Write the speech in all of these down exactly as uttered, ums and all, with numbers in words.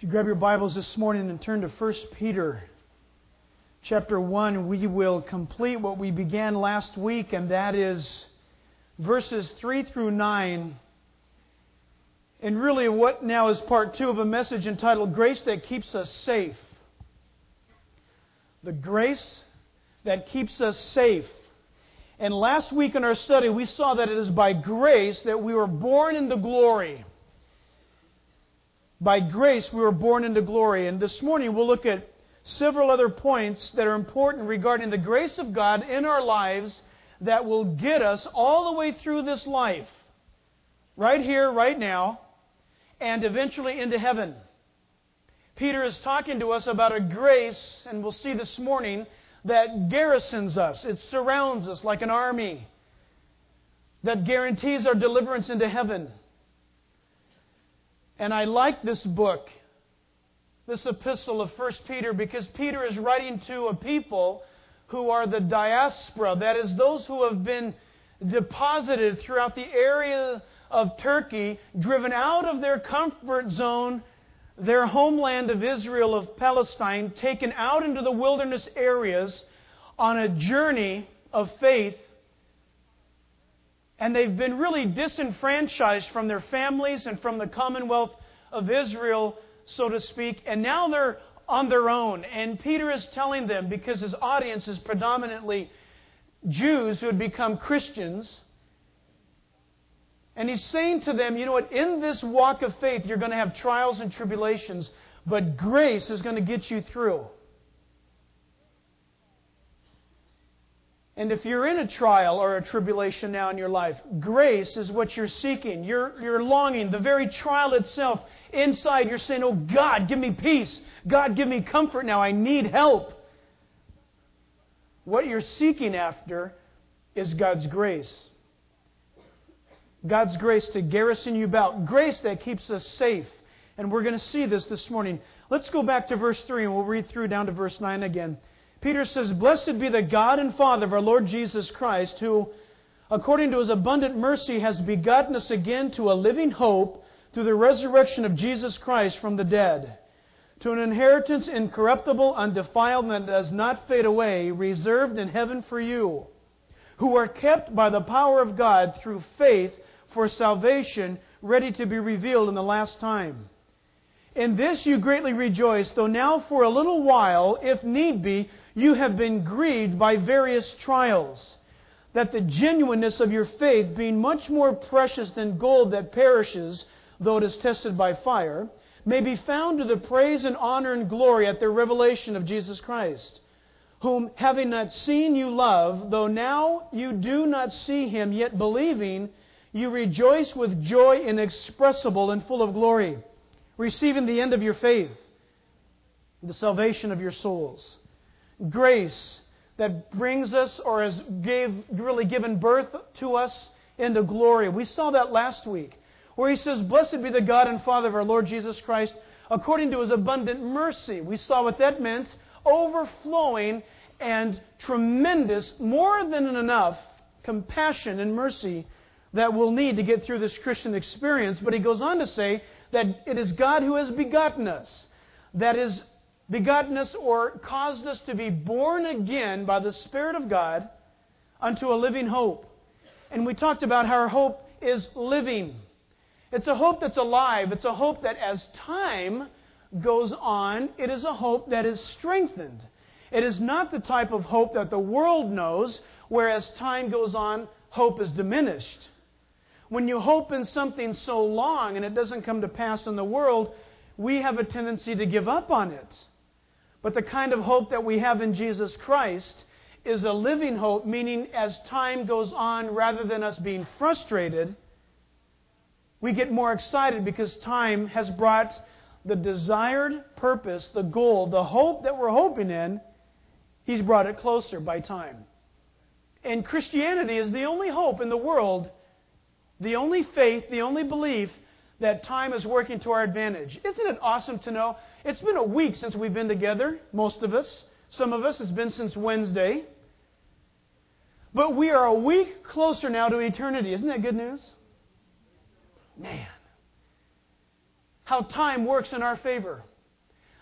you grab your Bibles this morning and turn to First Peter chapter one, we will complete what we began last week, and that is verses three through nine. And really what now is part two of a message entitled Grace That Keeps Us Safe. The grace that keeps us safe. And last week in our study we saw that it is by grace that we were born into glory. By grace we were born into glory. And this morning we'll look at several other points that are important regarding the grace of God in our lives that will get us all the way through this life. Right here, right now, and eventually into heaven. Peter is talking to us about a grace, and we'll see this morning, that garrisons us. It surrounds us like an army. That guarantees our deliverance into heaven. And I like this book, this epistle of First Peter, because Peter is writing to a people who are the diaspora. That is, those who have been deposited throughout the area of Turkey, driven out of their comfort zone, their homeland of Israel, of Palestine, taken out into the wilderness areas on a journey of faith. And they've been really disenfranchised from their families and from the commonwealth of Israel, so to speak. And now they're on their own. And Peter is telling them, because his audience is predominantly Jews who had become Christians, and he's saying to them, you know what, in this walk of faith you're going to have trials and tribulations, but grace is going to get you through. And if you're in a trial or a tribulation now in your life, grace is what you're seeking. You're, you're longing. The very trial itself, inside you're saying, oh God, give me peace. God, give me comfort now. I need help. What you're seeking after is God's grace. God's grace to garrison you about. Grace that keeps us safe. And we're going to see this this morning. Let's go back to verse three and we'll read through down to verse nine again. Peter says, Blessed be the God and Father of our Lord Jesus Christ, who, according to His abundant mercy, has begotten us again to a living hope through the resurrection of Jesus Christ from the dead, to an inheritance incorruptible, undefiled, and that does not fade away, reserved in heaven for you, who are kept by the power of God through faith for salvation, ready to be revealed in the last time. In this you greatly rejoice, though now for a little while, if need be, you have been grieved by various trials, that the genuineness of your faith, being much more precious than gold that perishes, though it is tested by fire, may be found to the praise and honor and glory at the revelation of Jesus Christ, whom, having not seen, you love, though now you do not see Him, yet believing, you rejoice with joy inexpressible and full of glory, receiving the end of your faith, the salvation of your souls. Grace that brings us, or has gave, really given birth to us into glory. We saw that last week, where he says, Blessed be the God and Father of our Lord Jesus Christ, according to His abundant mercy. We saw what that meant, overflowing and tremendous, more than enough compassion and mercy that we'll need to get through this Christian experience. But he goes on to say that it is God who has begotten us, that is begotten us or caused us to be born again by the Spirit of God unto a living hope. And we talked about how our hope is living. It's a hope that's alive. It's a hope that as time goes on, it is a hope that is strengthened. It is not the type of hope that the world knows, where as time goes on, hope is diminished. When you hope in something so long and it doesn't come to pass in the world, we have a tendency to give up on it. But the kind of hope that we have in Jesus Christ is a living hope, meaning as time goes on, rather than us being frustrated, we get more excited because time has brought the desired purpose, the goal, the hope that we're hoping in, He's brought it closer by time. And Christianity is the only hope in the world, the only faith, the only belief that time is working to our advantage. Isn't it awesome to know? It's been a week since we've been together, most of us. Some of us, it's been since Wednesday. But we are a week closer now to eternity. Isn't that good news? Man. How time works in our favor.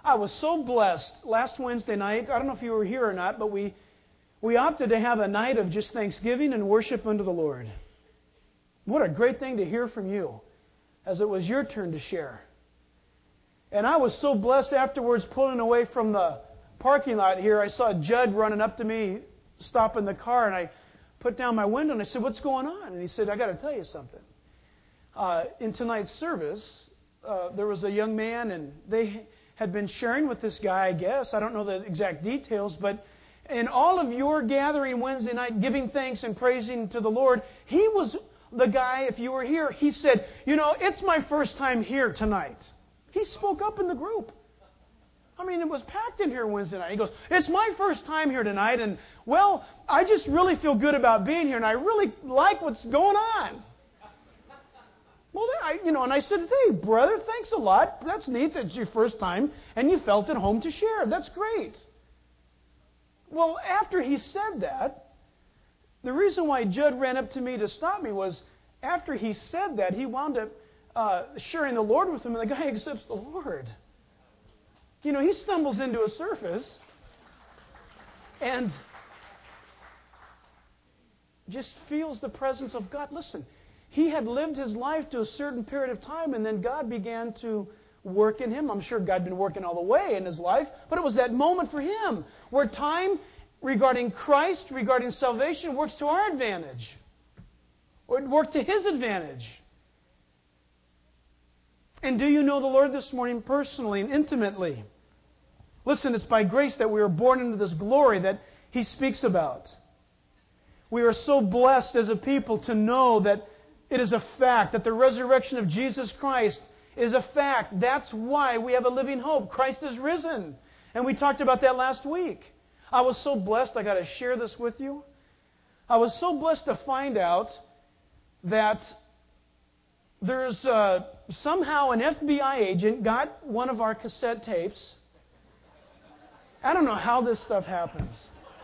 I was so blessed last Wednesday night. I don't know if you were here or not, but we, we opted to have a night of just thanksgiving and worship unto the Lord. What a great thing to hear from you, as it was your turn to share. And I was so blessed afterwards, pulling away from the parking lot here. I saw Judd running up to me, stopping the car, and I put down my window and I said, "What's going on?" And he said, "I got to tell you something. Uh, in tonight's service, uh, there was a young man, and they had been sharing with this guy, I guess. I don't know the exact details, but in all of your gathering Wednesday night, giving thanks and praising to the Lord, he was the guy, if you were here, he said, you know, it's my first time here tonight." He spoke up in the group. I mean, it was packed in here Wednesday night. He goes, "It's my first time here tonight, and, well, I just really feel good about being here, and I really like what's going on." Well, I, you know, and I said, "Hey, brother, thanks a lot. That's neat that it's your first time, and you felt at home to share. That's great." Well, after he said that, the reason why Judd ran up to me to stop me was after he said that, he wound up uh, sharing the Lord with him, and the guy accepts the Lord. You know, he stumbles into a service and just feels the presence of God. Listen, he had lived his life to a certain period of time, and then God began to work in him. I'm sure God had been working all the way in his life, but it was that moment for him where time regarding Christ, regarding salvation, works to our advantage. Or it worked to his advantage. And do you know the Lord this morning personally and intimately? Listen, it's by grace that we are born into this glory that he speaks about. We are so blessed as a people to know that it is a fact, that the resurrection of Jesus Christ is a fact. That's why we have a living hope. Christ is risen. And we talked about that last week. I was so blessed, I got to share this with you. I was so blessed to find out that there's uh, somehow an F B I agent got one of our cassette tapes. I don't know how this stuff happens.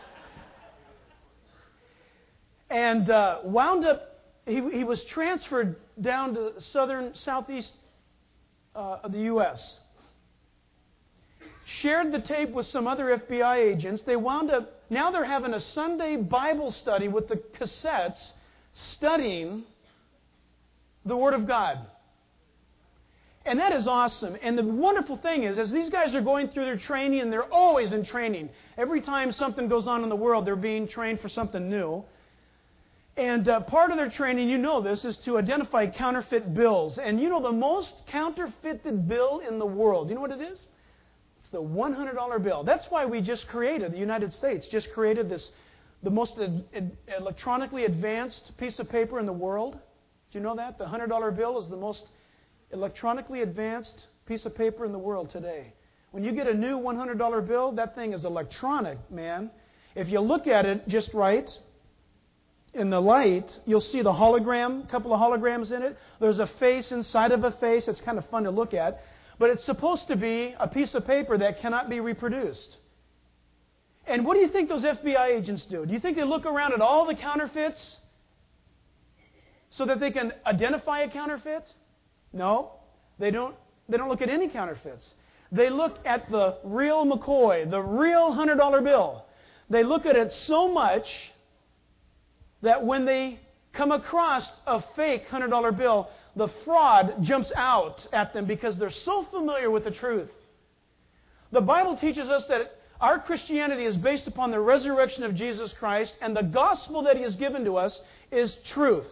And uh, wound up, he, he was transferred down to the southern, southeast uh, of the U S Shared the tape with some other F B I agents. They wound up, now they're having a Sunday Bible study with the cassettes, studying the Word of God. And that is awesome. And the wonderful thing is, as these guys are going through their training, and they're always in training. Every time something goes on in the world, they're being trained for something new. And uh, part of their training, you know this, is to identify counterfeit bills. And you know the most counterfeited bill in the world, you know what it is? It's the one hundred dollar bill. That's why we just created, the United States just created this, the most ad, ad, electronically advanced piece of paper in the world. Do you know that? The one hundred dollar bill is the most electronically advanced piece of paper in the world today. When you get a new one hundred dollar bill, that thing is electronic, man. If you look at it just right, in the light, you'll see the hologram, a couple of holograms in it. There's a face inside of a face. It's kind of fun to look at. But it's supposed to be a piece of paper that cannot be reproduced. And what do you think those F B I agents do? Do you think they look around at all the counterfeits so that they can identify a counterfeit? No, they don't. They don't look at any counterfeits. They look at the real McCoy, the real one hundred dollar bill. They look at it so much that when they come across a fake one hundred dollar bill, the fraud jumps out at them because they're so familiar with the truth. The Bible teaches us that our Christianity is based upon the resurrection of Jesus Christ, and the gospel that He has given to us is truth.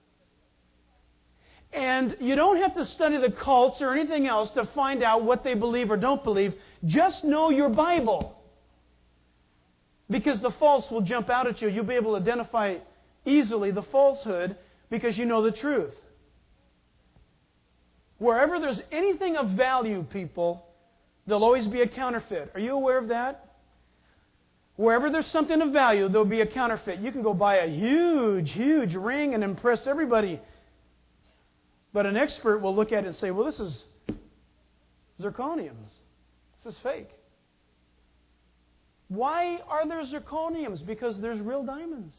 And you don't have to study the cults or anything else to find out what they believe or don't believe. Just know your Bible. Because the false will jump out at you. You'll be able to identify easily the falsehood because you know the truth. Wherever there's anything of value, people, there'll always be a counterfeit. Are you aware of that? Wherever there's something of value, there'll be a counterfeit. You can go buy a huge, huge ring and impress everybody. But an expert will look at it and say, well, this is zirconiums. This is fake. Why are there zirconiums? Because there's real diamonds.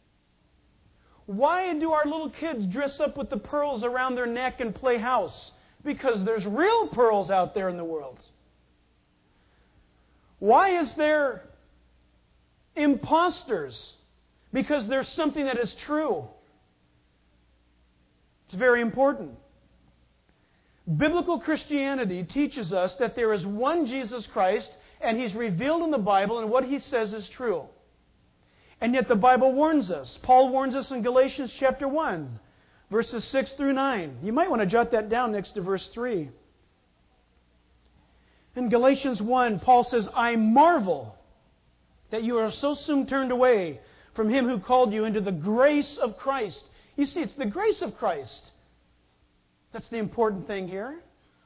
Why do our little kids dress up with the pearls around their neck and play house? Because there's real pearls out there in the world. Why is there imposters? Because there's something that is true. It's very important. Biblical Christianity teaches us that there is one Jesus Christ, and He's revealed in the Bible, and what He says is true. And yet the Bible warns us. Paul warns us in Galatians chapter one, verses six through nine. You might want to jot that down next to verse three. In Galatians one, Paul says, I marvel that you are so soon turned away from Him who called you into the grace of Christ. You see, it's the grace of Christ. That's the important thing here.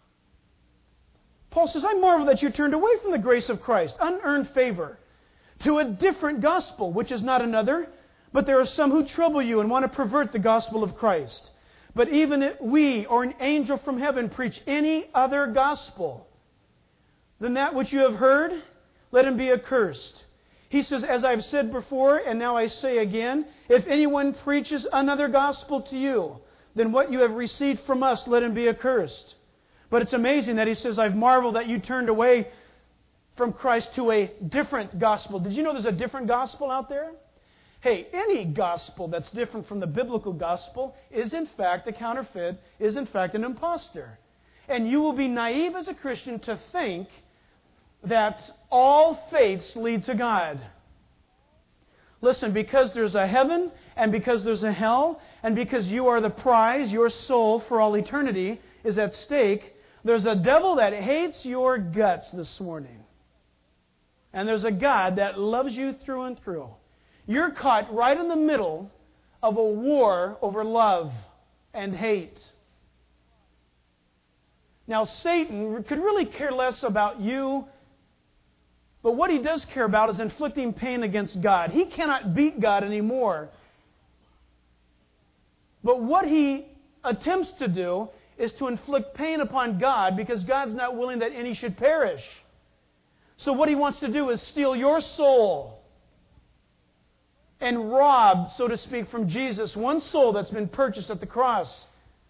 Paul says, I marvel that you turned away from the grace of Christ, unearned favor, to a different gospel, which is not another, but there are some who trouble you and want to pervert the gospel of Christ. But even if we or an angel from heaven preach any other gospel than that which you have heard, let him be accursed. He says, as I've said before, and now I say again, if anyone preaches another gospel to you than what you have received from us, let him be accursed. But it's amazing that he says, I've marveled that you turned away from Christ to a different gospel. Did you know there's a different gospel out there? Hey, any gospel that's different from the biblical gospel is in fact a counterfeit, is in fact an impostor. And you will be naive as a Christian to think that all faiths lead to God. Listen, because there's a heaven, and because there's a hell, and because you are the prize, your soul for all eternity is at stake, there's a devil that hates your guts this morning. And there's a God that loves you through and through. You're caught right in the middle of a war over love and hate. Now, Satan could really care less about you, but what he does care about is inflicting pain against God. He cannot beat God anymore. But what he attempts to do is to inflict pain upon God because God's not willing that any should perish. So what he wants to do is steal your soul and rob, so to speak, from Jesus one soul that's been purchased at the cross.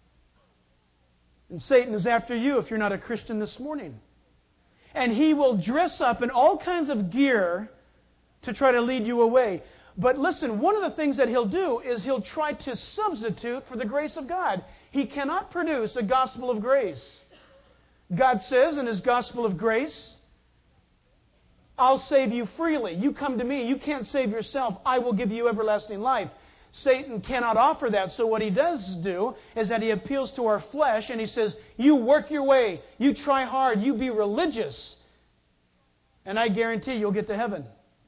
And Satan is after you if you're not a Christian this morning. And he will dress up in all kinds of gear to try to lead you away. But listen, one of the things that he'll do is he'll try to substitute for the grace of God. He cannot produce a gospel of grace. God says in His gospel of grace, I'll save you freely. You come to me. You can't save yourself. I will give you everlasting life. Satan cannot offer that. So what he does do is that he appeals to our flesh and he says, you work your way. You try hard. You be religious. And I guarantee you'll get to heaven.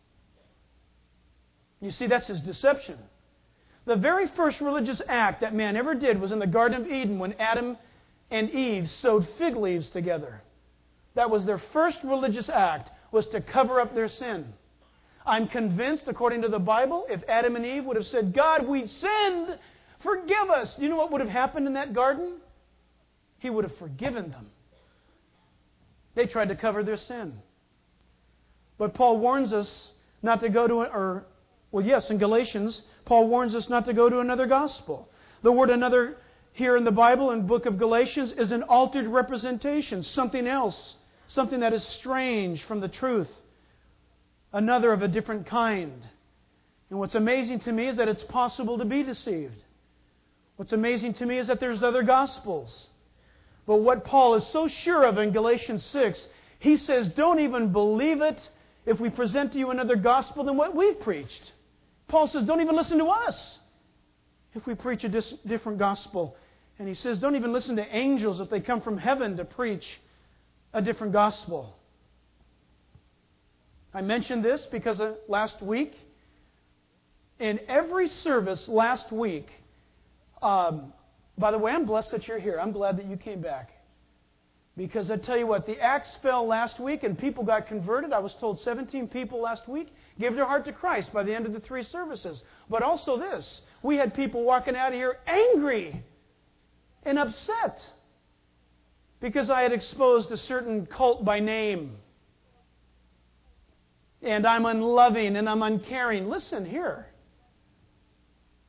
You see, that's his deception. The very first religious act that man ever did was in the Garden of Eden when Adam and Eve sewed fig leaves together. That was their first religious act, was to cover up their sin. I'm convinced, according to the Bible, if Adam and Eve would have said, God, we sinned, forgive us, you know what would have happened in that garden? He would have forgiven them. They tried to cover their sin. But Paul warns us not to go to, or, well, yes, in Galatians, Paul warns us not to go to another gospel. The word another here in the Bible, in the book of Galatians, is an altered representation, something else, something that is strange from the truth. Another of a different kind. And what's amazing to me is that it's possible to be deceived. What's amazing to me is that there's other gospels. But what Paul is so sure of in Galatians six, he says, don't even believe it if we present to you another gospel than what we've preached. Paul says, don't even listen to us if we preach a dis- different gospel. And he says, don't even listen to angels if they come from heaven to preach a different gospel. I mentioned this because uh, last week, in every service last week, um, by the way, I'm blessed that you're here. I'm glad that you came back. Because I tell you what, the axe fell last week and people got converted. I was told seventeen people last week gave their heart to Christ by the end of the three services. But also this, we had people walking out of here angry and upset because I had exposed a certain cult by name. And I'm unloving and I'm uncaring. Listen here.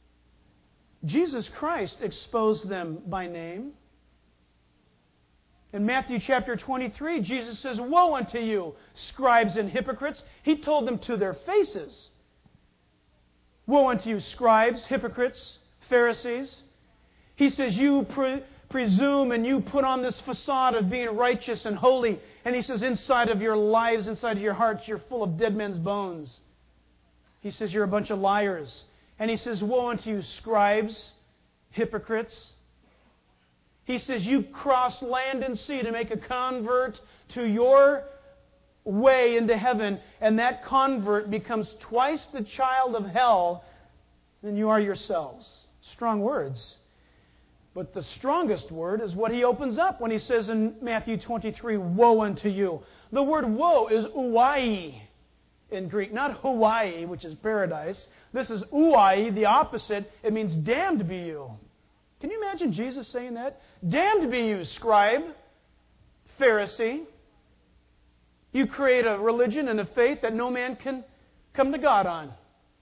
Jesus Christ exposed them by name. In Matthew chapter twenty-three, Jesus says, "Woe unto you, scribes and hypocrites." He told them to their faces. Woe unto you, scribes, hypocrites, Pharisees. He says, you pre- presume and you put on this facade of being righteous and holy. And He says, inside of your lives, inside of your hearts, you're full of dead men's bones. He says, you're a bunch of liars. And He says, woe unto you, scribes, hypocrites. He says, you cross land and sea to make a convert to your way into heaven, and that convert becomes twice the child of hell than you are yourselves. Strong words. But the strongest word is what He opens up when He says in Matthew twenty-three, woe unto you. The word woe is uai in Greek, not Hawaii, which is paradise. This is uai, the opposite. It means damned be you. Can you imagine Jesus saying that? Damned be you, scribe, Pharisee. You create a religion and a faith that no man can come to God on.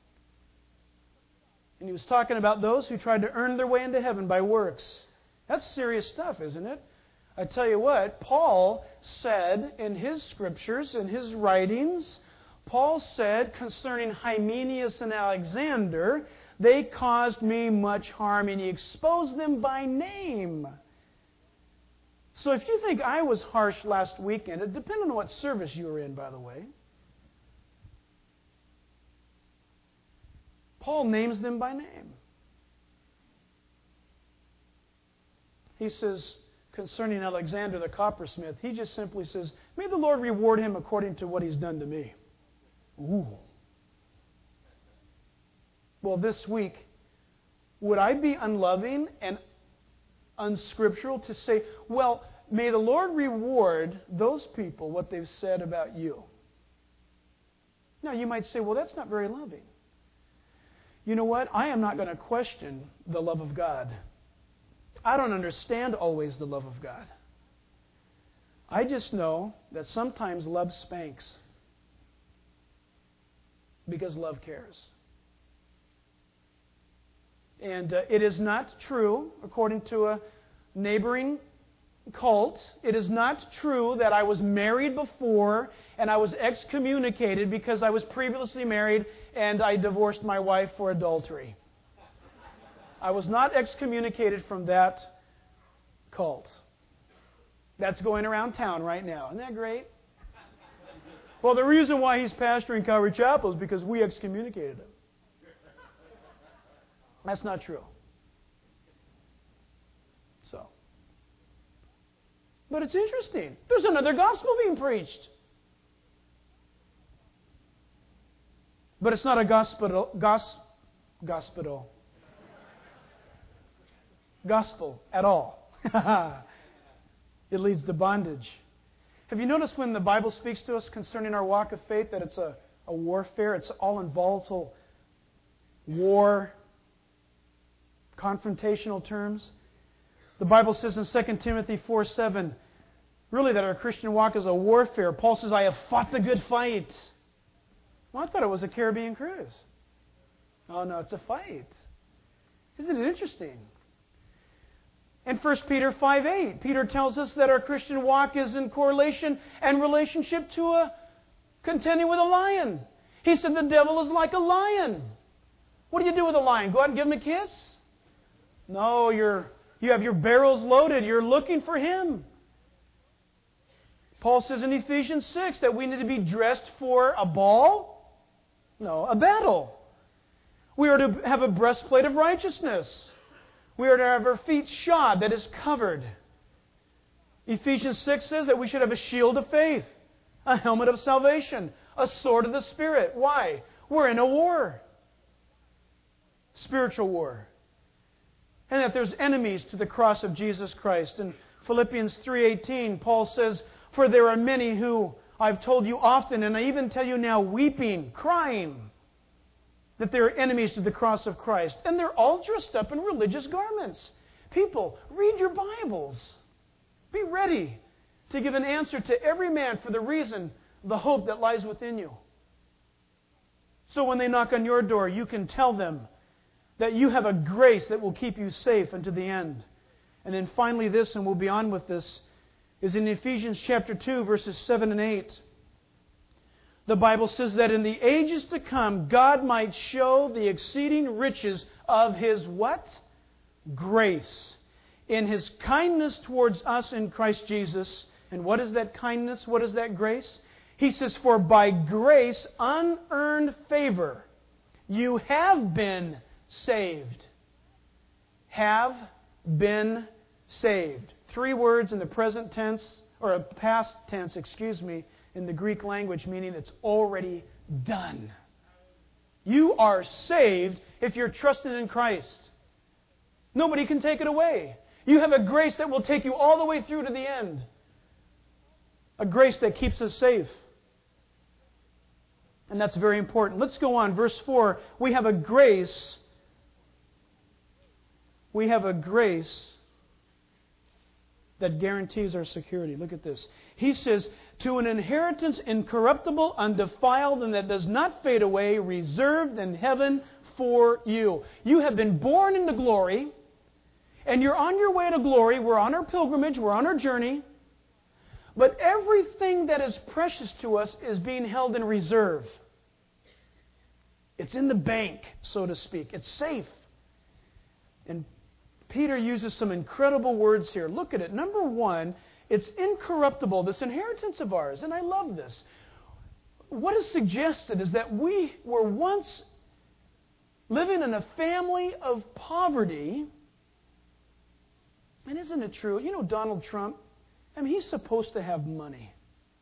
And He was talking about those who tried to earn their way into heaven by works. That's serious stuff, isn't it? I tell you what, Paul said in his scriptures, in his writings, Paul said concerning Hymenaeus and Alexander, they caused me much harm, and he exposed them by name. So if you think I was harsh last weekend, it depends on what service you were in, by the way. Paul names them by name. He says, concerning Alexander the coppersmith, he just simply says, may the Lord reward him according to what he's done to me. Ooh. Well, this week, would I be unloving and unscriptural to say, well, may the Lord reward those people what they've said about you? Now, you might say, well, that's not very loving. You know what? I am not going to question the love of God. I don't understand always the love of God. I just know that sometimes love spanks because love cares. And uh, it is not true, according to a neighboring cult, it is not true that I was married before and I was excommunicated because I was previously married and I divorced my wife for adultery. I was not excommunicated from that cult. That's going around town right now. Isn't that great? Well, the reason why he's pastoring Calvary Chapel is because we excommunicated him. That's not true. So. But it's interesting. There's another gospel being preached. But it's not a gospel, gos, gospel, gospel at all. It leads to bondage. Have you noticed when the Bible speaks to us concerning our walk of faith that it's a, a warfare? It's all in volatile war, confrontational terms. The Bible says in Second Timothy four seven, really that our Christian walk is a warfare. Paul says, I have fought the good fight. Well, I thought it was a Caribbean cruise. Oh, no, it's a fight. Isn't it interesting? In First Peter five eight, Peter tells us that our Christian walk is in correlation and relationship to a contending with a lion. He said the devil is like a lion. What do you do with a lion? Go out and give him a kiss? No, you're, you have your barrels loaded. You're looking for him. Paul says in Ephesians six that we need to be dressed for a ball? No, a battle. We are to have a breastplate of righteousness. We are to have our feet shod that is covered. Ephesians six says that we should have a shield of faith, a helmet of salvation, a sword of the Spirit. Why? We're in a war. Spiritual war. And that there's enemies to the cross of Jesus Christ. In Philippians three eighteen, Paul says, for there are many who, I've told you often, and I even tell you now, weeping, crying, that they are enemies to the cross of Christ. And they're all dressed up in religious garments. People, read your Bibles. Be ready to give an answer to every man for the reason, the hope that lies within you. So when they knock on your door, you can tell them that you have a grace that will keep you safe unto the end. And then finally this, and we'll be on with this, is in Ephesians chapter two, verses seven and eight. The Bible says that in the ages to come, God might show the exceeding riches of His what? Grace. In His kindness towards us in Christ Jesus. And what is that kindness? What is that grace? He says, for by grace, unearned favor, you have been saved. Have been saved. Three words in the present tense, or a past tense, excuse me, in the Greek language, meaning it's already done. You are saved if you're trusting in Christ. Nobody can take it away. You have a grace that will take you all the way through to the end. A grace that keeps us safe. And that's very important. Let's go on. Verse four. We have a grace. We have a grace that guarantees our security. Look at this. He says, to an inheritance incorruptible, undefiled, and that does not fade away, reserved in heaven for you. You have been born into glory, and you're on your way to glory. We're on our pilgrimage. We're on our journey. But everything that is precious to us is being held in reserve. It's in the bank, so to speak. It's safe. And Peter uses some incredible words here. Look at it. Number one, it's incorruptible, this inheritance of ours. And I love this. What is suggested is that we were once living in a family of poverty. And isn't it true? You know Donald Trump? I mean, he's supposed to have money.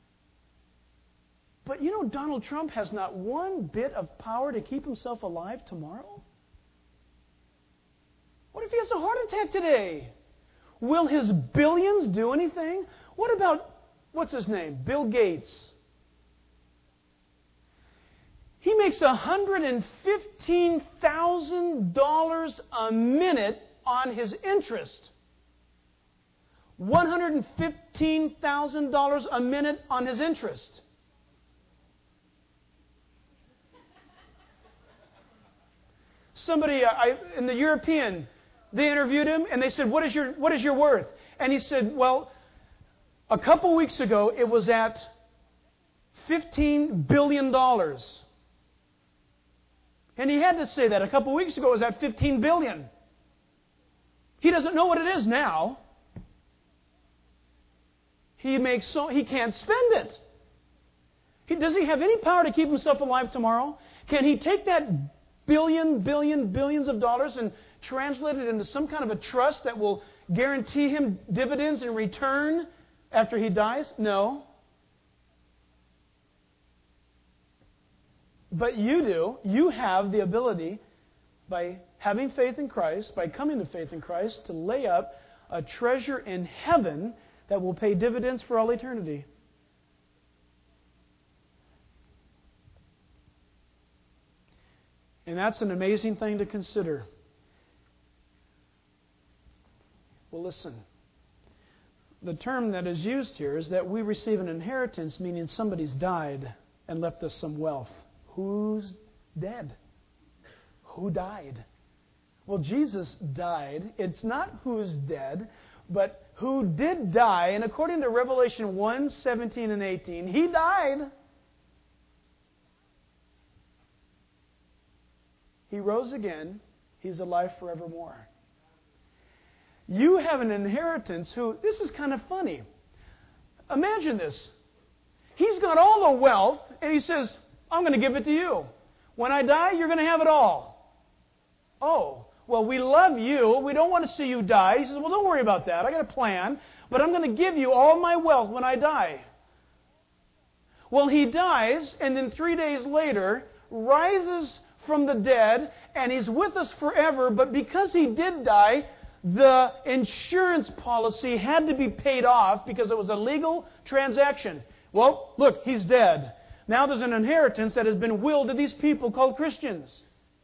But you know Donald Trump has not one bit of power to keep himself alive tomorrow? What if he has a heart attack today? Will his billions do anything? What about, what's his name? Bill Gates. He makes one hundred fifteen thousand dollars a minute on his interest. one hundred fifteen thousand dollars a minute on his interest. Somebody I, in the European, they interviewed him and they said, what is your what is your worth? And he said, well, a couple weeks ago it was at fifteen billion dollars. And he had to say that. A couple weeks ago it was at fifteen billion dollars. He doesn't know what it is now. He makes so he can't spend it. He, does he have any power to keep himself alive tomorrow? Can he take that billion, billion, billions of dollars and translate it into some kind of a trust that will guarantee him dividends in return after he dies? No. But you do. You have the ability, by having faith in Christ, by coming to faith in Christ, to lay up a treasure in heaven that will pay dividends for all eternity. And that's an amazing thing to consider. Well, listen. The term that is used here is that we receive an inheritance, meaning somebody's died and left us some wealth. Who's dead? Who died? Well, Jesus died. It's not who's dead, but who did die. And according to Revelation one, seventeen and eighteen, He died. He rose again. He's alive forevermore. You have an inheritance who, this is kind of funny. Imagine this. He's got all the wealth, and He says, I'm going to give it to you. When I die, you're going to have it all. Oh, well, we love you. We don't want to see you die. He says, well, don't worry about that. I got a plan, but I'm going to give you all my wealth when I die. Well, He dies, and then three days later, rises from the dead, and He's with us forever, but because He did die, the insurance policy had to be paid off because it was a legal transaction. Well, look, He's dead. Now there's an inheritance that has been willed to these people called Christians.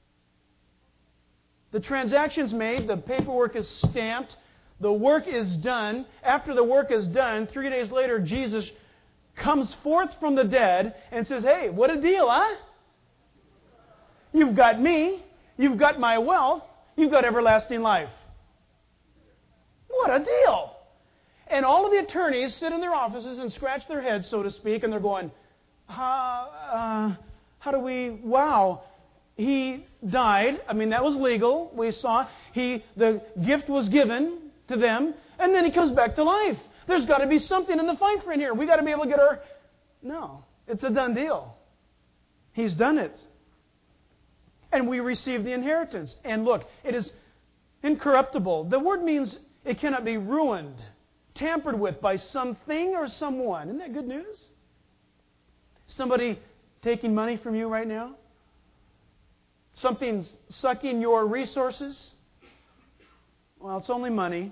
The transaction's made, the paperwork is stamped, the work is done. After the work is done, three days later, Jesus comes forth from the dead and says, hey, what a deal, huh? You've got me, you've got my wealth, you've got everlasting life. What a deal! And all of the attorneys sit in their offices and scratch their heads, so to speak, and they're going, how, uh, how do we, wow, he died. I mean, that was legal. We saw he the gift was given to them, and then he comes back to life. There's got to be something in the fine print here. We've got to be able to get our... No, it's a done deal. He's done it. And we receive the inheritance. And look, it is incorruptible. The word means it cannot be ruined, tampered with by something or someone. Isn't that good news? Somebody taking money from you right now? Something's sucking your resources? Well, it's only money.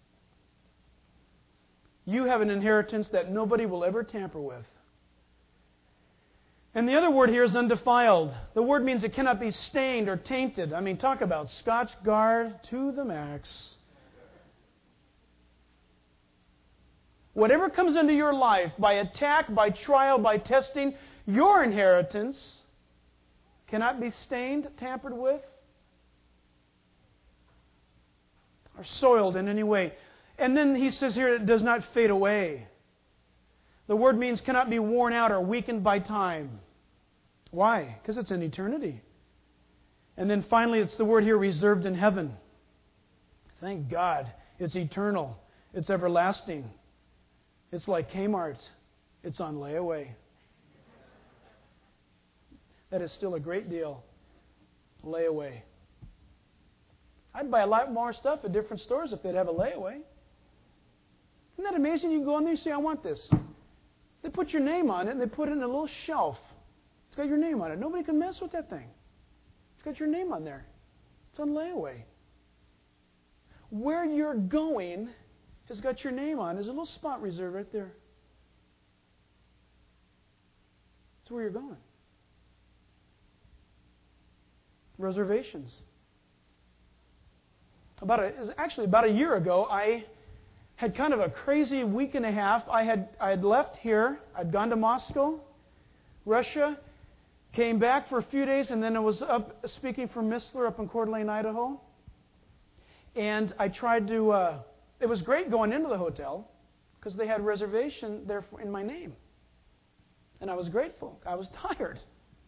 You have an inheritance that nobody will ever tamper with. And the other word here is undefiled. The word means it cannot be stained or tainted. I mean, talk about Scotch Guard to the max. Whatever comes into your life by attack, by trial, by testing, your inheritance cannot be stained, tampered with, or soiled in any way. And then he says here, it does not fade away. The word means cannot be worn out or weakened by time. Why? Because it's in eternity. And then finally, it's the word here, reserved in heaven. Thank God. It's eternal. It's everlasting. It's like Kmart. It's on layaway. That is still a great deal. Layaway. I'd buy a lot more stuff at different stores if they'd have a layaway. Isn't that amazing? You can go in there and say, I want this. They put your name on it and they put it in a little shelf. It's got your name on it. Nobody can mess with that thing. It's got your name on there. It's on layaway. Where you're going has got your name on. There's a little spot reserved right there. That's where you're going. Reservations. About a, it was actually about a year ago, I had kind of a crazy week and a half. I had I had left here. I'd gone to Moscow, Russia, came back for a few days, and then I was up speaking for Missler up in Coeur d'Alene, Idaho. And I tried to. Uh, it was great going into the hotel because they had a reservation there for, in my name, and I was grateful. I was tired,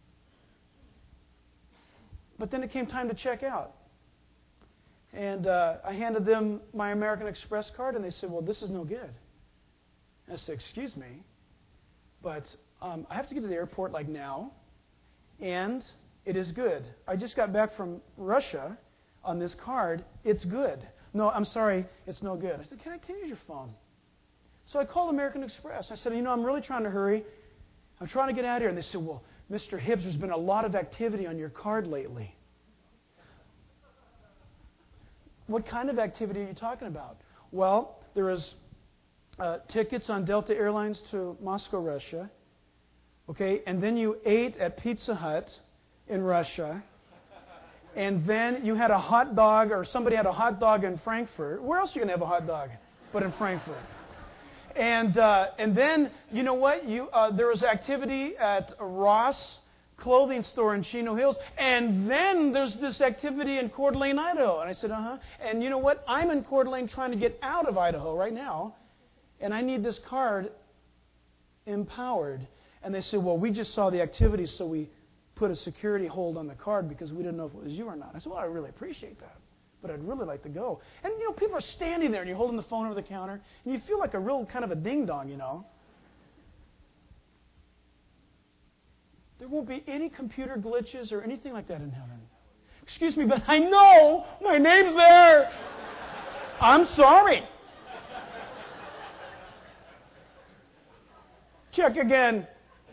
but then it came time to check out. And uh, I handed them my American Express card, and they said, well, this is no good. And I said, excuse me, but um, I have to get to the airport like now, and it is good. I just got back from Russia on this card. It's good. No, I'm sorry, it's no good. I said, can I, can I use your phone? So I called American Express. I said, you know, I'm really trying to hurry. I'm trying to get out of here. And they said, well, Mister Hibbs, there's been a lot of activity on your card lately. What kind of activity are you talking about? Well, there was uh, tickets on Delta Airlines to Moscow, Russia. Okay, and then you ate at Pizza Hut in Russia. And then you had a hot dog, or somebody had a hot dog in Frankfurt. Where else are you going to have a hot dog but in Frankfurt? And uh, and then, you know what? You uh, there was activity at Ross clothing store in Chino Hills, and then there's this activity in Coeur d'Alene, Idaho. And I said, uh-huh. And you know what? I'm in Coeur d'Alene trying to get out of Idaho right now, and I need this card empowered. And they said, well, we just saw the activity, so we put a security hold on the card because we didn't know if it was you or not. I said, well, I really appreciate that, but I'd really like to go. And, you know, people are standing there, and you're holding the phone over the counter, and you feel like a real kind of a ding-dong, you know. There won't be any computer glitches or anything like that in heaven. Excuse me, but I know my name's there. I'm sorry. Check again.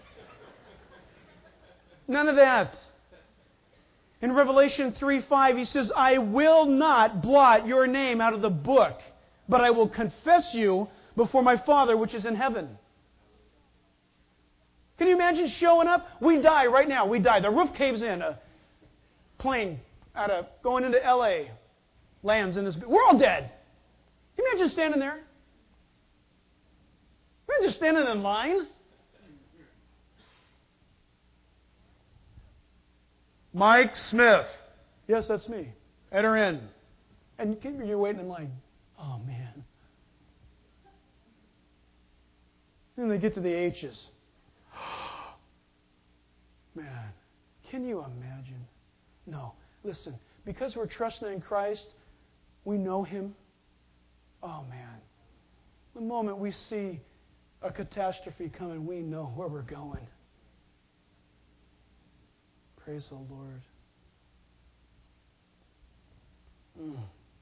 None of that. In Revelation three five, he says, I will not blot your name out of the book, but I will confess you before my Father which is in heaven. Can you imagine showing up? We die right now. We die. The roof caves in. A plane out of going into L A lands in this. We're all dead. Can you imagine standing there? Imagine standing in line. Mike Smith. Yes, that's me. Enter in. And you're waiting in line. Oh, man. Then they get to the H's. Man, can you imagine? No. Listen, because we're trusting in Christ, we know Him. Oh, man. The moment we see a catastrophe coming, we know where we're going. Praise the Lord. Mm.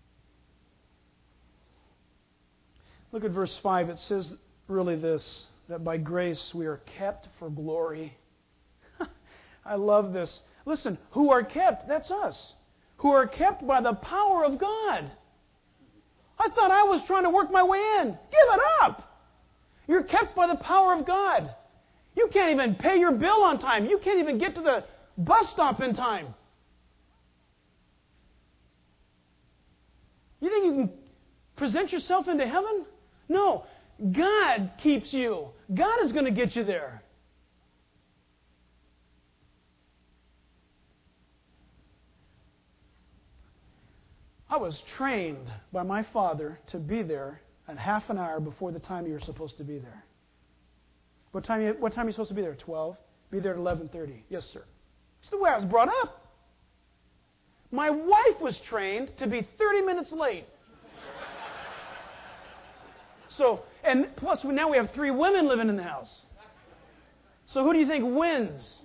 Look at verse five. It says really this, that by grace we are kept for glory. I love this. Listen, who are kept? That's us. Who are kept by the power of God. I thought I was trying to work my way in. Give it up. You're kept by the power of God. You can't even pay your bill on time. You can't even get to the bus stop in time. You think you can present yourself into heaven? No. God keeps you. God is going to get you there. I was trained by my father to be there at half an hour before the time you were supposed to be there. What time, you, what time are you supposed to be there? twelve? Be there at eleven thirty. Yes, sir. It's the way I was brought up. My wife was trained to be thirty minutes late. So, and plus now we have three women living in the house. So who do you think wins?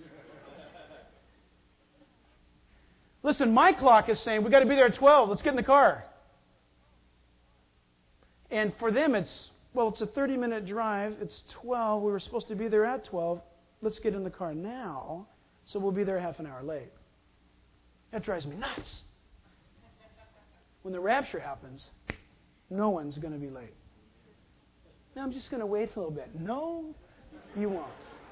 Listen, my clock is saying we've got to be there at twelve. Let's get in the car. And for them it's, well, it's a thirty-minute drive. It's twelve. We were supposed to be there at twelve. Let's get in the car now, so we'll be there half an hour late. That drives me nuts. When the rapture happens, no one's going to be late. Now I'm just going to wait a little bit. No, you won't.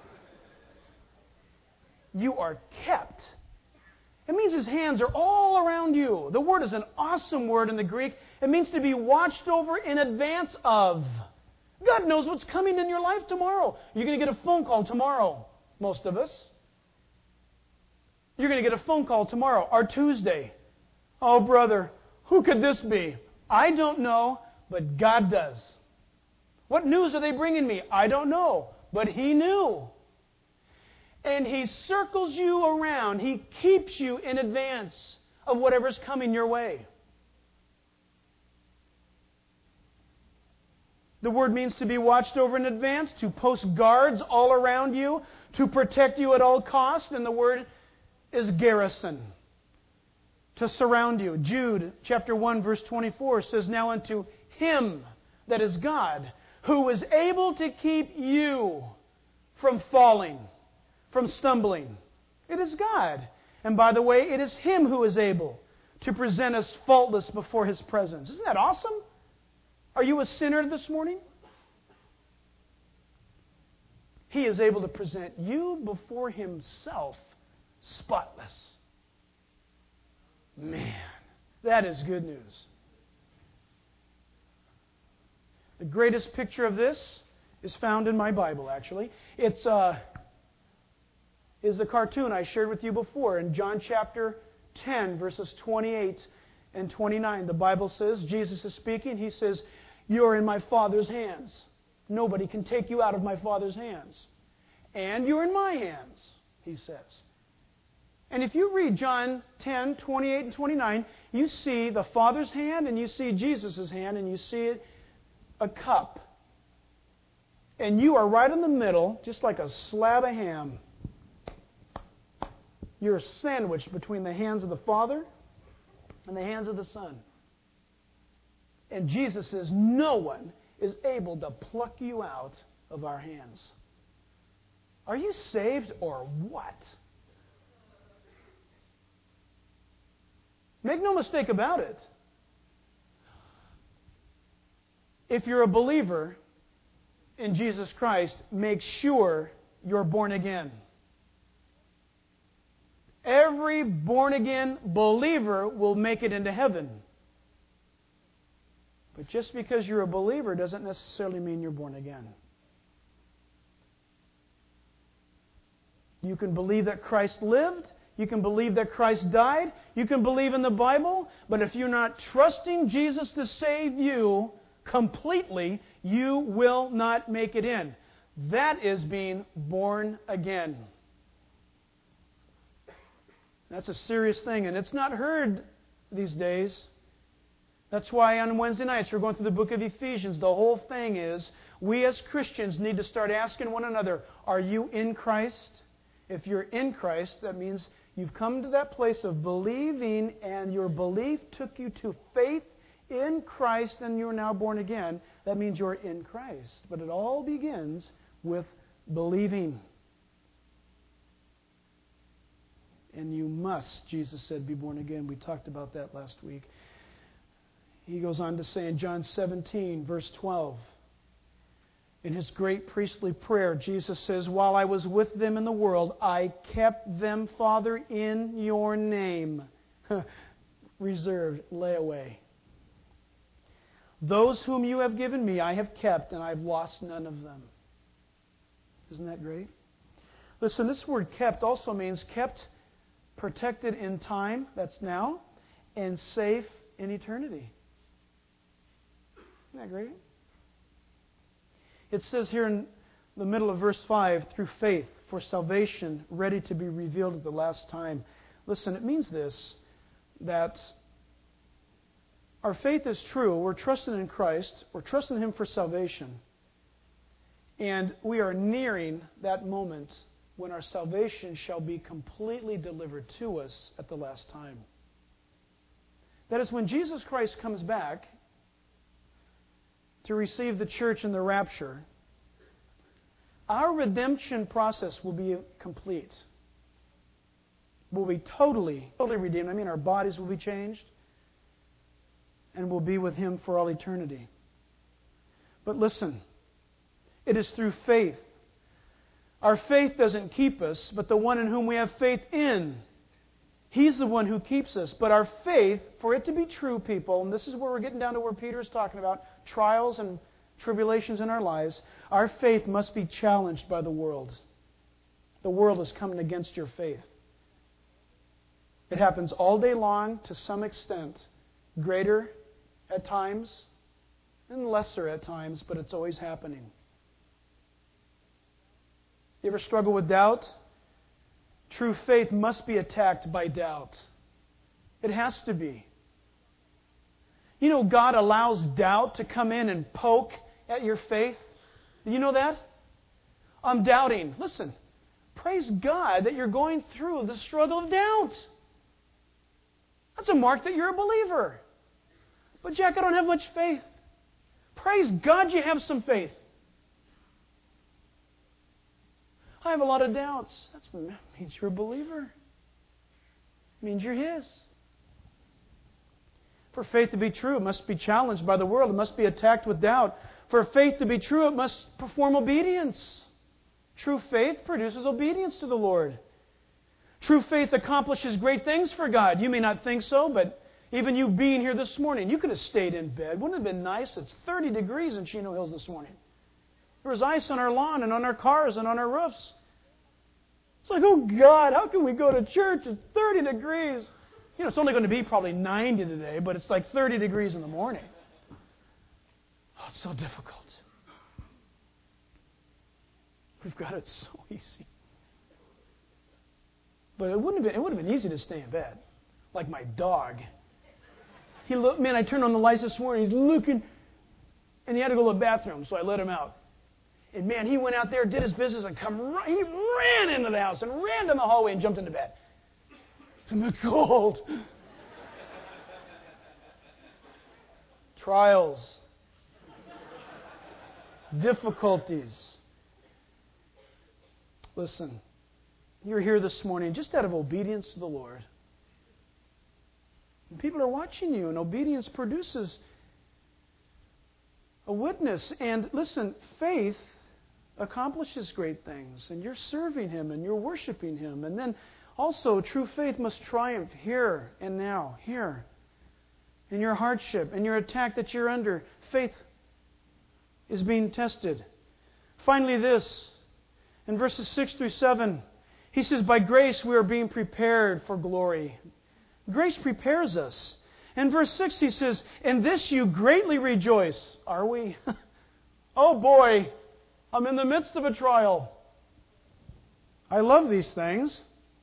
You are kept. It means His hands are all around you. The word is an awesome word in the Greek. It means to be watched over in advance of. God knows what's coming in your life tomorrow. You're going to get a phone call tomorrow, most of us. You're going to get a phone call tomorrow or Tuesday. Oh, brother, who could this be? I don't know, but God does. What news are they bringing me? I don't know, but He knew. And He circles you around. He keeps you in advance of whatever's coming your way. The word means to be watched over in advance, to post guards all around you, to protect you at all costs. And the word is garrison, to surround you. Jude chapter one verse twenty-four says, "Now unto Him, that is God, who is able to keep you from falling, from stumbling." It is God. And by the way, it is Him who is able to present us faultless before His presence. Isn't that awesome? Are you a sinner this morning? He is able to present you before Himself spotless. Man, that is good news. The greatest picture of this is found in my Bible, actually. It's uh, is the cartoon I shared with you before in John chapter ten, verses twenty-eight and twenty-nine. The Bible says, Jesus is speaking, He says, "You're in my Father's hands. Nobody can take you out of my Father's hands. And you're in my hands," He says. And if you read John ten, twenty-eight and twenty-nine, you see the Father's hand and you see Jesus' hand and you see a cup. And you are right in the middle, just like a slab of ham. You're sandwiched between the hands of the Father and the hands of the Son. And Jesus says, no one is able to pluck you out of our hands. Are you saved or what? Make no mistake about it. If you're a believer in Jesus Christ, make sure you're born again. Every born-again believer will make it into heaven. But just because you're a believer doesn't necessarily mean you're born again. You can believe that Christ lived. You can believe that Christ died. You can believe in the Bible. But if you're not trusting Jesus to save you completely, you will not make it in. That is being born again. That's a serious thing, and it's not heard these days. That's why on Wednesday nights we're going through the book of Ephesians. The whole thing is we as Christians need to start asking one another, are you in Christ? If you're in Christ, that means you've come to that place of believing, and your belief took you to faith in Christ, and you're now born again. That means you're in Christ. But it all begins with believing. And you must, Jesus said, be born again. We talked about that last week. He goes on to say in John seventeen, verse twelve, in His great priestly prayer, Jesus says, while I was with them in the world, I kept them, Father, in your name. Reserved, lay away. Those whom you have given me, I have kept, and I've lost none of them. Isn't that great? Listen, this word kept also means kept, protected in time, that's now, and safe in eternity. Isn't that great? It says here in the middle of verse five, through faith for salvation ready to be revealed at the last time. Listen, it means this, that our faith is true. We're trusting in Christ. We're trusting Him for salvation. And we are nearing that moment when our salvation shall be completely delivered to us at the last time. That is when Jesus Christ comes back to receive the church in the rapture, our redemption process will be complete. We'll be totally, totally redeemed. I mean, our bodies will be changed, and we'll be with Him for all eternity. But listen, it is through faith. Our faith doesn't keep us, but the one in whom we have faith in, He's the one who keeps us. But our faith, for it to be true, people, and this is where we're getting down to where Peter is talking about, trials and tribulations in our lives, our faith must be challenged by the world. The world is coming against your faith. It happens all day long to some extent, greater at times and lesser at times, but it's always happening. You ever struggle with doubt? True faith must be attacked by doubt. It has to be. You know, God allows doubt to come in and poke at your faith. Do you know that? I'm doubting. Listen, praise God that you're going through the struggle of doubt. That's a mark that you're a believer. But Jack, I don't have much faith. Praise God you have some faith. I have a lot of doubts. That means you're a believer. It means you're His. For faith to be true, it must be challenged by the world. It must be attacked with doubt. For faith to be true, it must perform obedience. True faith produces obedience to the Lord. True faith accomplishes great things for God. You may not think so, but even you being here this morning, you could have stayed in bed. Wouldn't it have been nice? It's thirty degrees in Chino Hills this morning. There was ice on our lawn and on our cars and on our roofs. It's like, oh God, how can we go to church? It's thirty degrees. You know, it's only going to be probably ninety today, but it's like thirty degrees in the morning. Oh, it's so difficult. We've got it so easy. But it wouldn't have been, it would have been easy to stay in bed. Like my dog. He looked, man, I turned on the lights this morning, he's looking, and he had to go to the bathroom, so I let him out. And man, he went out there, did his business, and come right, he ran into the house and ran down the hallway and jumped into bed. I'm cold. Trials. Difficulties. Listen, you're here this morning just out of obedience to the Lord. And people are watching you, and obedience produces a witness. And listen, faith accomplishes great things, and you're serving Him, and you're worshiping Him. And then also, true faith must triumph here and now, here. In your hardship, in your attack that you're under, faith is being tested. Finally, this, in verses six through seven, he says, by grace we are being prepared for glory. Grace prepares us. In verse six he says, in this you greatly rejoice. Are we? Oh boy, I'm in the midst of a trial. I love these things.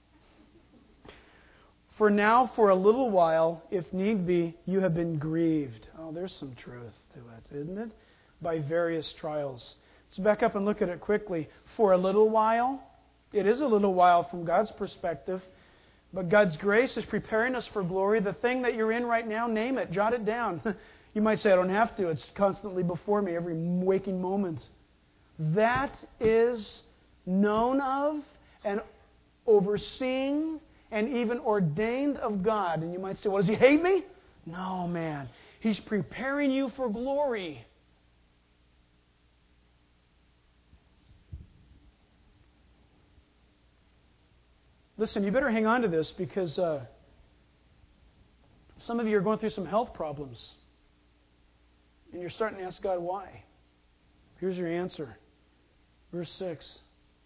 For now, for a little while, if need be, you have been grieved. Oh, there's some truth to it, isn't it? By various trials. Let's back up and look at it quickly. For a little while, it is a little while from God's perspective, but God's grace is preparing us for glory. The thing that you're in right now, name it, jot it down. You might say, I don't have to. It's constantly before me, every waking moment. That is known of and overseen and even ordained of God. And you might say, well, does He hate me? No, man. He's preparing you for glory. Listen, you better hang on to this because uh, some of you are going through some health problems. And you're starting to ask God why. Here's your answer. Verse six.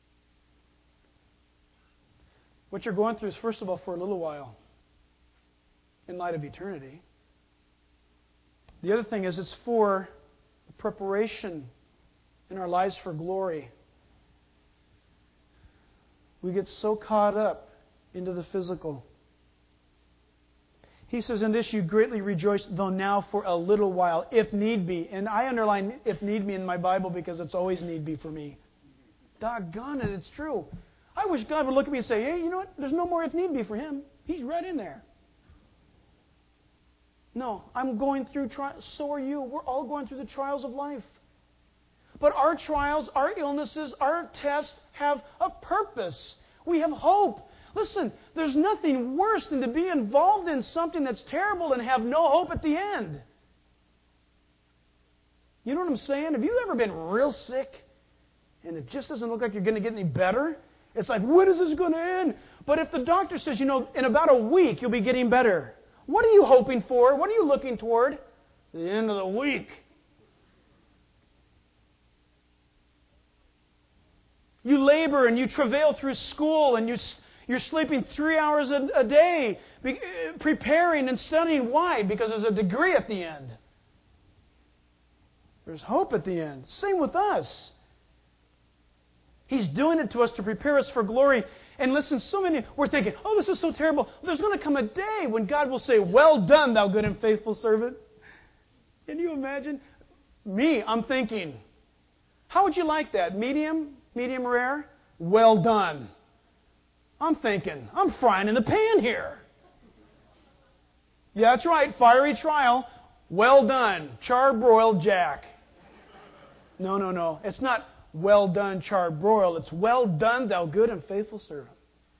What you're going through is, first of all, for a little while, in light of eternity. The other thing is, it's for preparation in our lives for glory. We get so caught up into the physical. He says, in this you greatly rejoice, though now for a little while, if need be. And I underline if need be in my Bible because it's always need be for me. Doggone it, it's true. I wish God would look at me and say, hey, you know what? There's no more if need be for Him. He's right in there. No, I'm going through trials. So are you. We're all going through the trials of life. But our trials, our illnesses, our tests have a purpose. We have hope. Listen, there's nothing worse than to be involved in something that's terrible and have no hope at the end. You know what I'm saying? Have you ever been real sick and it just doesn't look like you're going to get any better? It's like, when is this going to end? But if the doctor says, you know, in about a week you'll be getting better, what are you hoping for? What are you looking toward? The end of the week. You labor and you travail through school and you, you're sleeping three hours a, a day, be, preparing and studying. Why? Because there's a degree at the end. There's hope at the end. Same with us. He's doing it to us to prepare us for glory. And listen, so many, we're thinking, oh, this is so terrible. There's going to come a day when God will say, well done, thou good and faithful servant. Can you imagine? Me, I'm thinking, how would you like that? Medium? Medium rare? Well done. I'm thinking, I'm frying in the pan here. Yeah, that's right. Fiery trial. Well done. Charbroiled Jack. No, no, no. It's not well done, charbroiled. It's well done, thou good and faithful servant.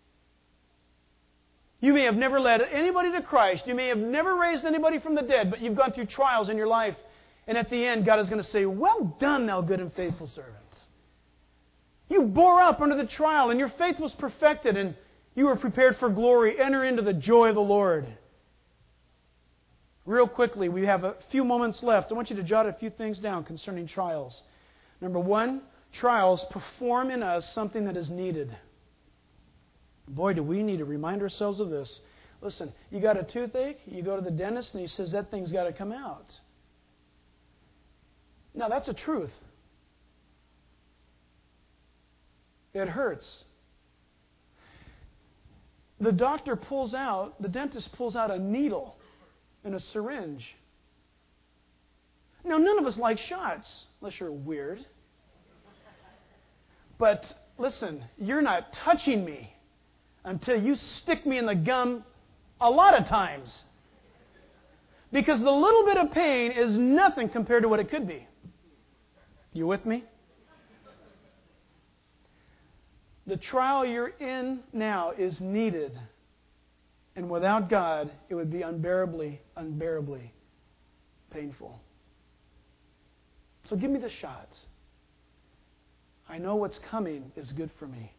You may have never led anybody to Christ. You may have never raised anybody from the dead, but you've gone through trials in your life. And at the end, God is going to say, well done, thou good and faithful servant. You bore up under the trial, and your faith was perfected, and you were prepared for glory. Enter into the joy of the Lord. Real quickly, we have a few moments left. I want you to jot a few things down concerning trials. Number one, trials perform in us something that is needed. Boy, do we need to remind ourselves of this. Listen, you got a toothache, you go to the dentist, and he says that thing's got to come out. Now, that's a truth. It hurts. The doctor pulls out, the dentist pulls out a needle and a syringe. Now, none of us like shots, unless you're weird. But listen, you're not touching me until you stick me in the gum a lot of times. Because the little bit of pain is nothing compared to what it could be. You with me? The trial you're in now is needed. And without God, it would be unbearably, unbearably painful. So give me the shot. I know what's coming is good for me.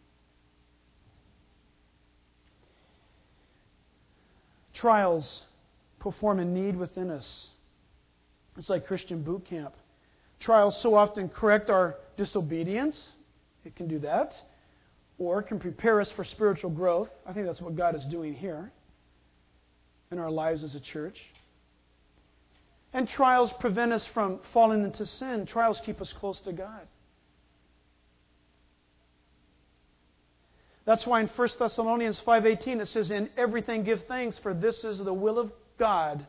Trials perform a need within us. It's like Christian boot camp. Trials so often correct our disobedience. It can do that. Or can prepare us for spiritual growth. I think that's what God is doing here in our lives as a church. And trials prevent us from falling into sin. Trials keep us close to God. That's why in First Thessalonians five eighteen it says, "In everything give thanks, for this is the will of God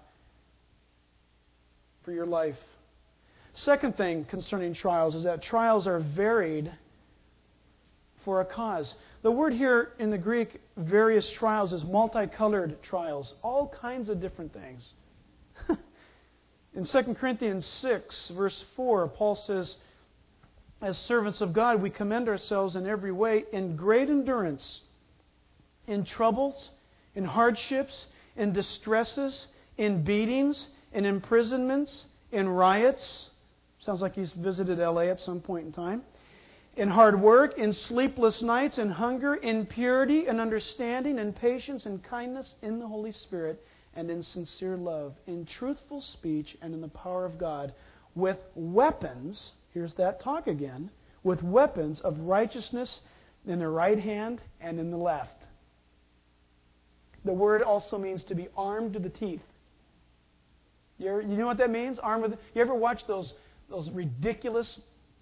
for your life." Second thing concerning trials is that trials are varied for a cause. The word here in the Greek, various trials, is multicolored trials. All kinds of different things. In Second Corinthians six, verse four, Paul says, "As servants of God, we commend ourselves in every way in great endurance, in troubles, in hardships, in distresses, in beatings, in imprisonments, in riots." Sounds like he's visited L A at some point in time. "In hard work, in sleepless nights, in hunger, in purity, in understanding, in patience, in kindness, in the Holy Spirit, and in sincere love, in truthful speech, and in the power of God, with weapons," here's that talk again, "with weapons of righteousness in the right hand and in the left." The word also means to be armed to the teeth. You, ever, you know what that means? Armed with. You ever watch those those ridiculous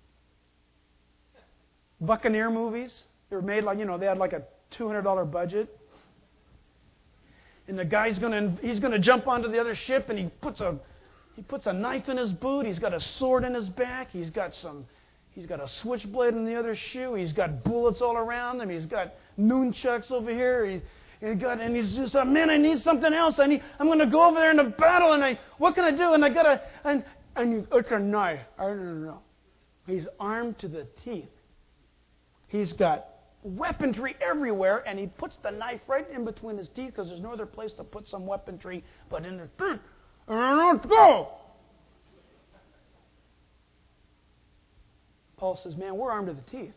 Buccaneer movies? They were made like, you know, they had like a two hundred dollars budget. And the guy's going to he's going to jump onto the other ship, and he puts a he puts a knife in his boot. He's got a sword in his back. He's got some he's got a switchblade in the other shoe. He's got bullets all around him. He's got nunchucks over here. He, he got and he's just, oh, man, I need something else. I need I'm going to go over there in the battle, and I what can I do? And I got to and and it's a knife. I don't know. He's armed to the teeth. He's got weaponry everywhere, and he puts the knife right in between his teeth because there's no other place to put some weaponry but in his teeth. And let's go! Paul says, man, we're armed to the teeth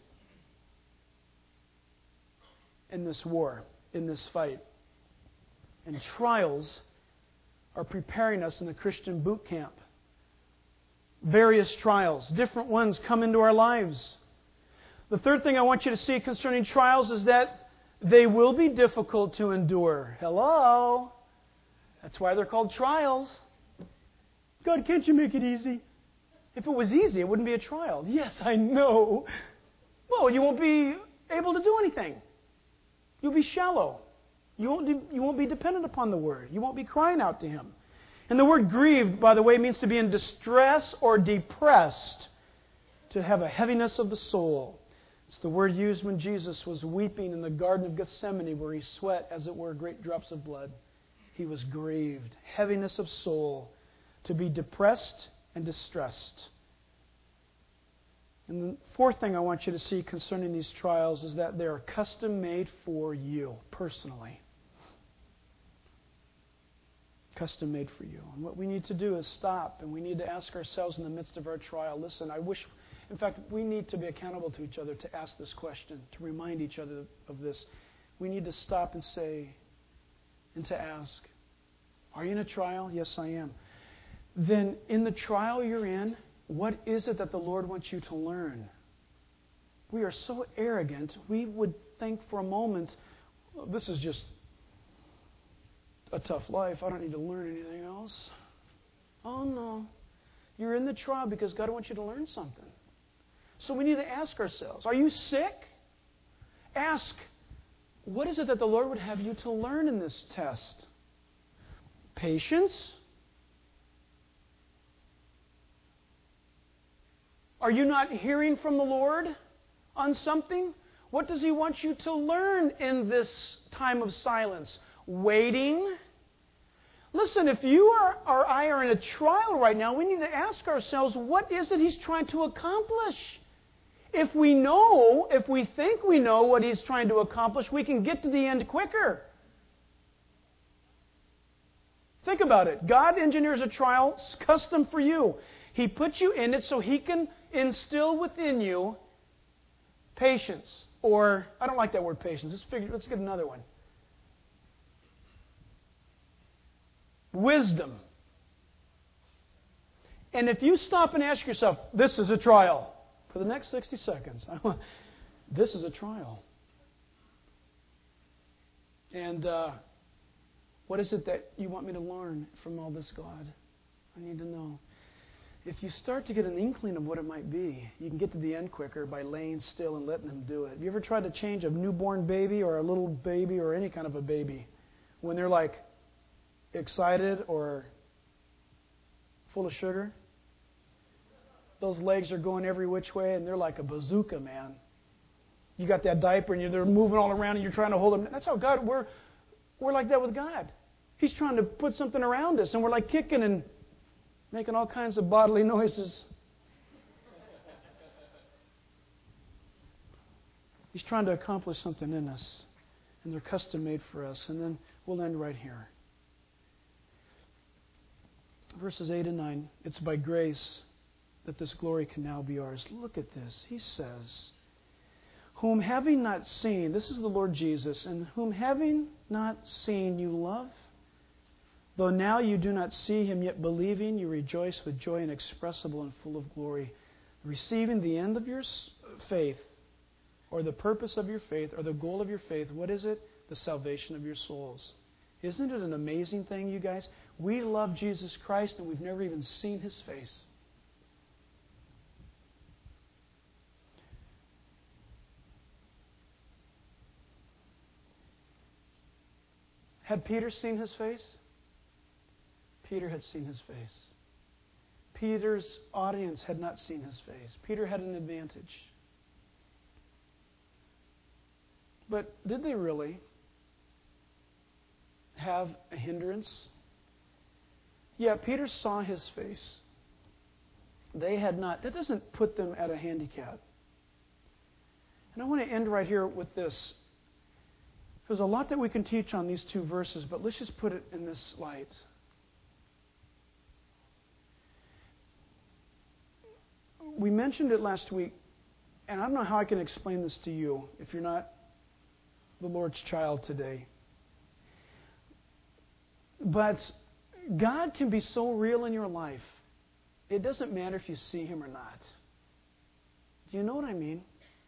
in this war, in this fight. And trials are preparing us in the Christian boot camp. Various trials, different ones come into our lives. The third thing I want you to see concerning trials is that they will be difficult to endure. Hello? That's why they're called trials. God, can't you make it easy? If it was easy, it wouldn't be a trial. Yes, I know. Well, you won't be able to do anything. You'll be shallow. You won't, you won't be dependent upon the Word. You won't be crying out to Him. And the word grieved, by the way, means to be in distress or depressed, to have a heaviness of the soul. It's the word used when Jesus was weeping in the Garden of Gethsemane, where He sweat, as it were, great drops of blood. He was grieved. Heaviness of soul. To be depressed and distressed. And the fourth thing I want you to see concerning these trials is that they are custom made for you personally. Custom made for you. And what we need to do is stop, and we need to ask ourselves in the midst of our trial, listen, I wish, in fact, we need to be accountable to each other to ask this question, to remind each other of this. We need to stop and say, and to ask, are you in a trial? Yes, I am. Then in the trial you're in, what is it that the Lord wants you to learn? We are so arrogant, we would think for a moment, well, this is just a tough life. I don't need to learn anything else. Oh, no. You're in the trial because God wants you to learn something. So we need to ask ourselves, are you sick? Ask, what is it that the Lord would have you to learn in this test? Patience? Are you not hearing from the Lord on something? What does He want you to learn in this time of silence? Waiting? Listen, if you are, or I are in a trial right now, we need to ask ourselves, what is it He's trying to accomplish? If we know, if we think we know what He's trying to accomplish, we can get to the end quicker. Think about it. God engineers a trial custom for you. He puts you in it so He can instill within you patience. Or, I don't like that word patience. Let's, figure, let's get another one. Wisdom. And if you stop and ask yourself, this is a trial, for the next sixty seconds, this is a trial. And uh, what is it that you want me to learn from all this, God? I need to know. if you start to get an inkling of what it might be, you can get to the end quicker by laying still and letting Him do it. Have you ever tried to change a newborn baby or a little baby or any kind of a baby when they're like excited or full of sugar? Those legs are going every which way and they're like a bazooka, man. You got that diaper and you're, they're moving all around and you're trying to hold them. That's how God, we're, we're like that with God. He's trying to put something around us and we're like kicking and making all kinds of bodily noises. He's trying to accomplish something in us. And they're custom made for us. And then we'll end right here. Verses eight and nine. It's by grace that this glory can now be ours. Look at this. He says, whom having not seen, this is the Lord Jesus, and whom having not seen you love, though now you do not see Him, yet believing, you rejoice with joy inexpressible and full of glory, receiving the end of your faith, or the purpose of your faith, or the goal of your faith. What is it? The salvation of your souls. Isn't it an amazing thing, you guys? We love Jesus Christ and we've never even seen His face. Had Peter seen His face? Peter had seen His face. Peter's audience had not seen His face. Peter had an advantage. But did they really have a hindrance? Yeah, Peter saw His face. They had not. That doesn't put them at a handicap. And I want to end right here with this. There's a lot that we can teach on these two verses, but let's just put it in this light. We mentioned it last week, and I don't know how I can explain this to you if you're not the Lord's child today. But God can be so real in your life, it doesn't matter if you see Him or not. Do you know what I mean?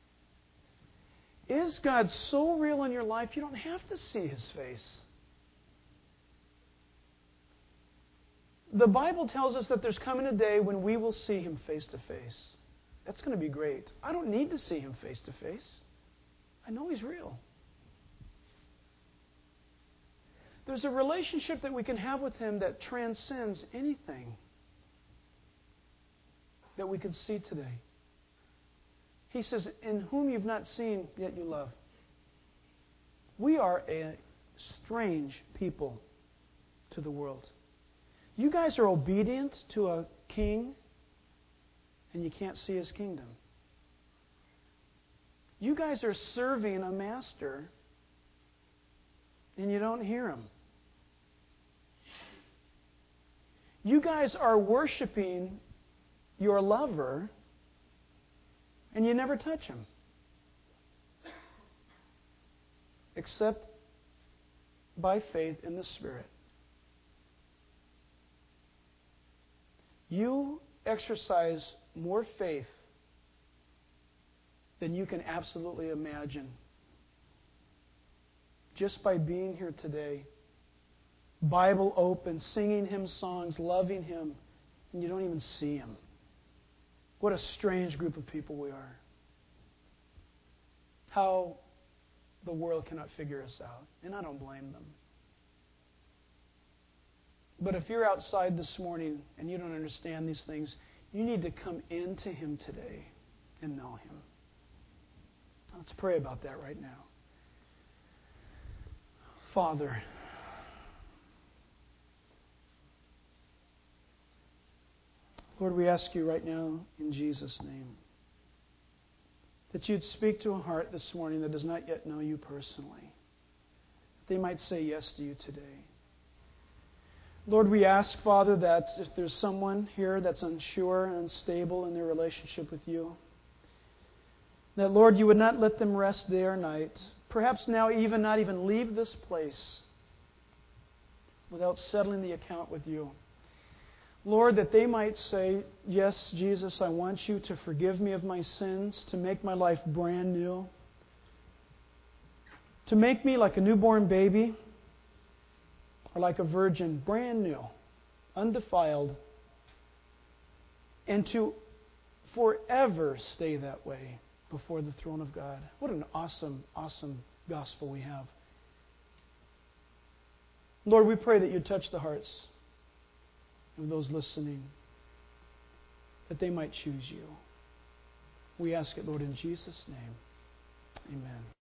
Is God so real in your life you don't have to see His face? The Bible tells us that there's coming a day when we will see Him face to face. That's going to be great. I don't need to see Him face to face. I know He's real. There's a relationship that we can have with Him that transcends anything that we could see today. He says, in whom you've not seen, yet you love. We are a strange people to the world. You guys are obedient to a king, and you can't see His kingdom. You guys are serving a master, and you don't hear Him. You guys are worshiping your lover, and you never touch Him. Except by faith in the Spirit. You exercise more faith than you can absolutely imagine. Just by being here today, Bible open, singing Him songs, loving Him, and you don't even see Him. What a strange group of people we are. How the world cannot figure us out. And I don't blame them. But if you're outside this morning and you don't understand these things, you need to come into Him today and know Him. Let's pray about that right now. Father, Lord, we ask You right now in Jesus' name that You'd speak to a heart this morning that does not yet know You personally. They might say yes to You today. Lord, we ask, Father, that if there's someone here that's unsure and unstable in their relationship with You, that, Lord, You would not let them rest day or night. Perhaps now even not even leave this place without settling the account with You. Lord, that they might say, yes, Jesus, I want You to forgive me of my sins, to make my life brand new, to make me like a newborn baby or like a virgin, brand new, undefiled, and to forever stay that way before the throne of God. What an awesome, awesome gospel we have. Lord, we pray that you touch the hearts of those listening, that they might choose you. We ask it, Lord, in Jesus' name. Amen.